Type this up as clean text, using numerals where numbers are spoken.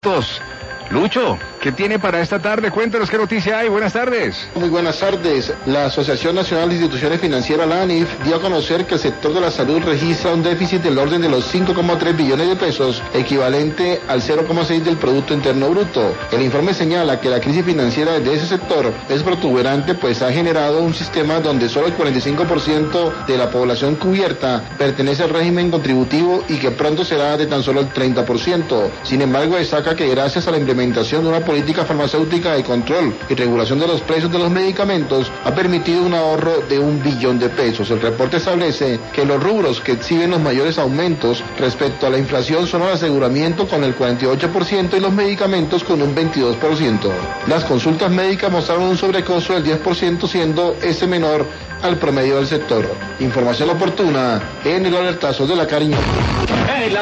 Lucho, ¿qué tiene para esta tarde? Cuéntanos qué noticia hay. Buenas tardes. Muy buenas tardes. La Asociación Nacional de Instituciones Financieras, la ANIF, dio a conocer que el sector de la salud registra un déficit del orden de los 5,3 billones de pesos, equivalente al 0,6 del Producto Interno Bruto. El informe señala que la crisis financiera de ese sector es protuberante, pues ha generado un sistema donde solo el 45% de la población cubierta pertenece al régimen contributivo y que pronto será de tan solo el 30%. Sin embargo, destaca que gracias a la implementación de una política farmacéutica de control y regulación de los precios de los medicamentos ha permitido un ahorro de 1 billón de pesos. El reporte establece que los rubros que exhiben los mayores aumentos respecto a la inflación son el aseguramiento con el 48% y los medicamentos con un 22%. Las consultas médicas mostraron un sobrecosto del 10%, siendo este menor al promedio del sector. Información oportuna en el alertazo de la Cariño.